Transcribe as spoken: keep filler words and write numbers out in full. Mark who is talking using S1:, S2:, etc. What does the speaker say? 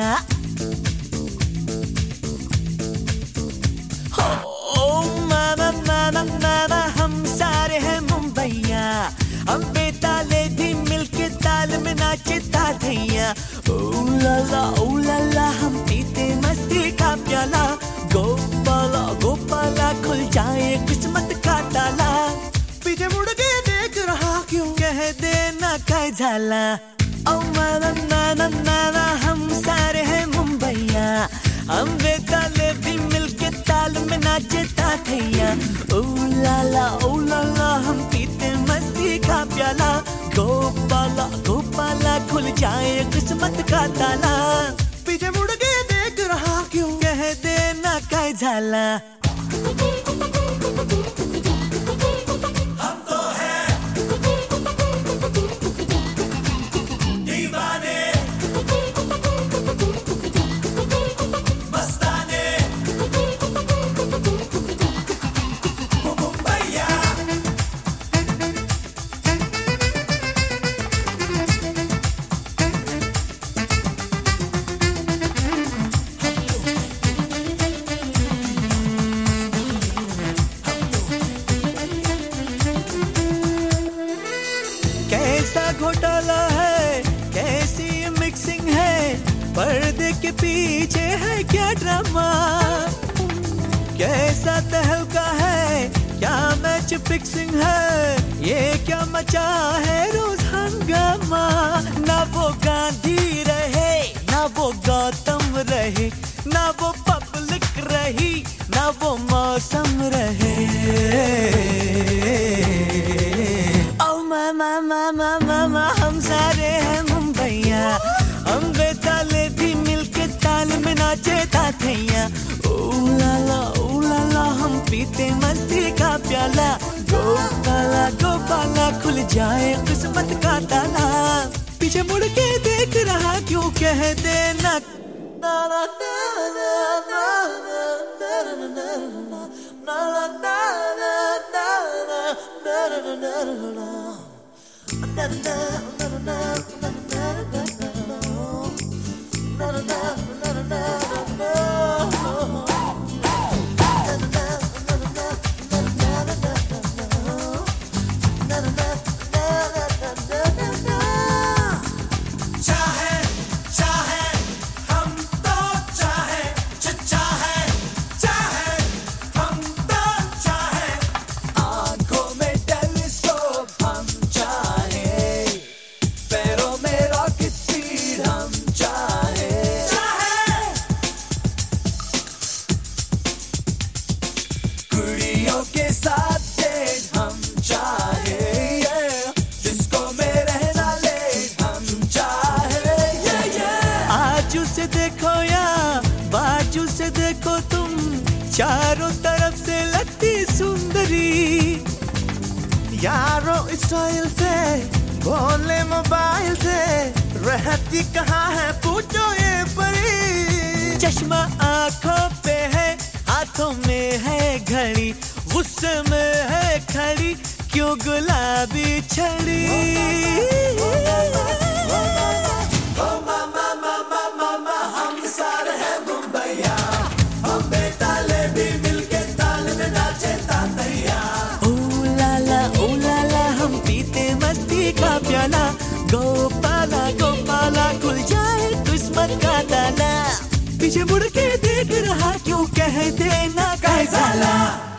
S1: हो मामा मामा मामा हम सारे हैं मुंबईया, हम बेताले भी मिलके ताल में नाचे ताधैया। ओ लाला ओ लाला हम पीते मस्ती का प्याला, गोपाला गोपाला खुल जाए किस्मत का ताला। पीछे मुड़ के देख रहा क्यों, कह देना काय झाला। ओ मामा मामा मामा हम सारे हैं मुंबईया, हम बेताले भी मिलके ताल में नाचे ताधैया। ओ लाला ओ लाला हम पीते मस्ती का प्याला, गोपाला गोपाला खुल जाए किस्मत का ताला। पीछे मुड़ के देख रहा क्यों, कह देना काय झाला। कैसा घोटाला है, कैसी मिक्सिंग है, पर्दे के पीछे है क्या ड्रामा। कैसा तहलका है, क्या मैच फिक्सिंग है, ये क्या मचा है रोज हंगामा। ना वो गांधी रहे, ना वो गौतम रहे, ना वो पब्लिक रही, ना वो मौसम रहे। मामा मामा मामा हम सारे हैं मुंबईया, हम बेताले भी मिलके ताल में नाचे ताधैया। ओ लाला ओ लाला हम पीते मस्ती का प्याला, गोपाला गोपाला खुल जाए किस्मत का ताला। पीछे मुड़ के देख रहा क्यों, कह देना ना ना ना ना ना से देखो या बाजू से देखो तुम, चारों तरफ से लगती सुंदरी। यारो स्टाइल से बोले मोबाइल से, रहती कहाँ है पूछो ये परी। चश्मा आंखों पे है, हाथों में है घड़ी, गुस्से में है खड़ी क्यों गुलाबी छड़ी। गोपाला गोपाला खुल जाए किस्मत का ताला। पीछे मुड़ के देख रहा क्यों, कह देना काय झाला।